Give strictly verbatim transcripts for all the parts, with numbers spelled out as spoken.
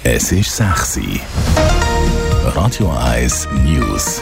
Es ist sechs Uhr. Radio eins News.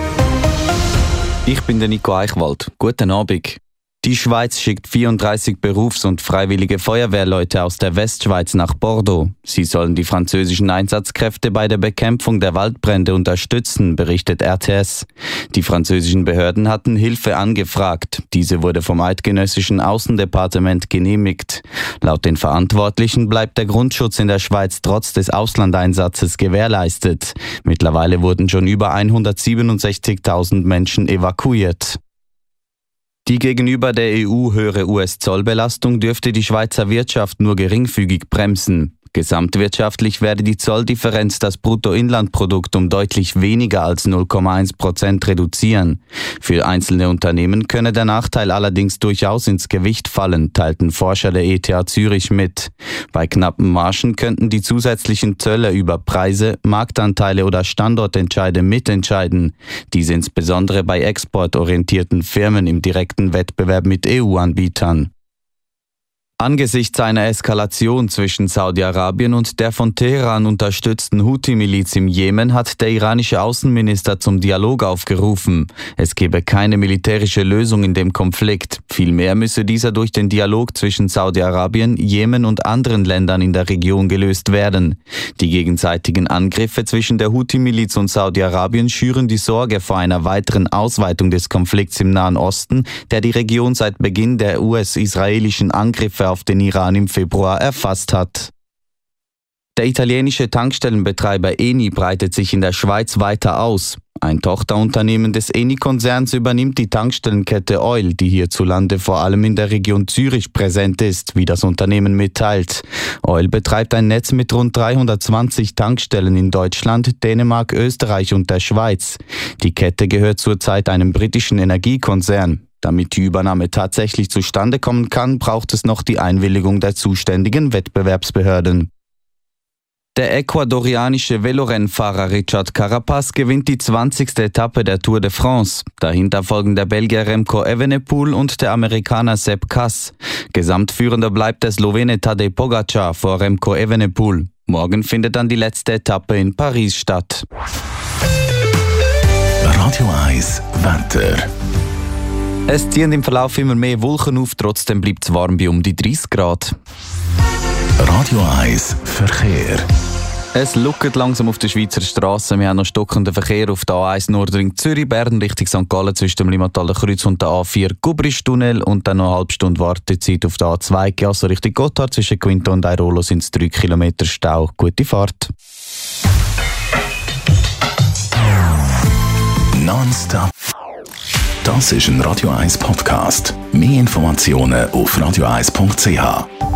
Ich bin der Nico Eichwald. Guten Abend. Die Schweiz schickt vierunddreißig Berufs- und freiwillige Feuerwehrleute aus der Westschweiz nach Bordeaux. Sie sollen die französischen Einsatzkräfte bei der Bekämpfung der Waldbrände unterstützen, berichtet R T S. Die französischen Behörden hatten Hilfe angefragt. Diese wurde vom eidgenössischen Außendepartement genehmigt. Laut den Verantwortlichen bleibt der Grundschutz in der Schweiz trotz des Auslandeinsatzes gewährleistet. Mittlerweile wurden schon über hundertsiebenundsechzigtausend Menschen evakuiert. Die gegenüber der E U höhere U S-Zollbelastung dürfte die Schweizer Wirtschaft nur geringfügig bremsen. Gesamtwirtschaftlich werde die Zolldifferenz das Bruttoinlandprodukt um deutlich weniger als null Komma eins Prozent reduzieren. Für einzelne Unternehmen könne der Nachteil allerdings durchaus ins Gewicht fallen, teilten Forscher der E T H Zürich mit. Bei knappen Margen könnten die zusätzlichen Zölle über Preise, Marktanteile oder Standortentscheide mitentscheiden. Dies insbesondere bei exportorientierten Firmen im direkten Wettbewerb mit E U-Anbietern. Angesichts einer Eskalation zwischen Saudi-Arabien und der von Teheran unterstützten Houthi-Miliz im Jemen hat der iranische Außenminister zum Dialog aufgerufen. Es gebe keine militärische Lösung in dem Konflikt. Vielmehr müsse dieser durch den Dialog zwischen Saudi-Arabien, Jemen und anderen Ländern in der Region gelöst werden. Die gegenseitigen Angriffe zwischen der Houthi-Miliz und Saudi-Arabien schüren die Sorge vor einer weiteren Ausweitung des Konflikts im Nahen Osten, der die Region seit Beginn der U S-israelischen Angriffe auf den Iran im Februar erfasst hat. Der italienische Tankstellenbetreiber Eni breitet sich in der Schweiz weiter aus. Ein Tochterunternehmen des Eni-Konzerns übernimmt die Tankstellenkette Oil, die hierzulande vor allem in der Region Zürich präsent ist, wie das Unternehmen mitteilt. Oil betreibt ein Netz mit rund dreihundertzwanzig Tankstellen in Deutschland, Dänemark, Österreich und der Schweiz. Die Kette gehört zurzeit einem britischen Energiekonzern. Damit die Übernahme tatsächlich zustande kommen kann, braucht es noch die Einwilligung der zuständigen Wettbewerbsbehörden. Der ecuadorianische Velorennfahrer Richard Carapaz gewinnt die zwanzigste Etappe der Tour de France. Dahinter folgen der Belgier Remco Evenepoel und der Amerikaner Sepp Kuss. Gesamtführender bleibt der Slowene Tadej Pogačar vor Remco Evenepoel. Morgen findet dann die letzte Etappe in Paris statt. Radio eins Wetter. Es ziehen im Verlauf immer mehr Wolken auf, trotzdem bleibt es warm bei um die dreißig Grad. Radio eins Verkehr. Es luckert langsam auf der Schweizer Straße. Wir haben noch stockenden Verkehr auf der A eins Nordring Zürich, Bern Richtung Sankt Gallen zwischen dem Limmataler Kreuz und der A vier Gubristunnel und dann noch eine halbe Stunde Wartezeit auf der A zwei Chiasso Richtung Gotthard zwischen Quinto und Airolo sind es drei Kilometer Stau. Gute Fahrt. Nonstop. Das ist ein Radio eins Podcast. Mehr Informationen auf radio eins punkt c h.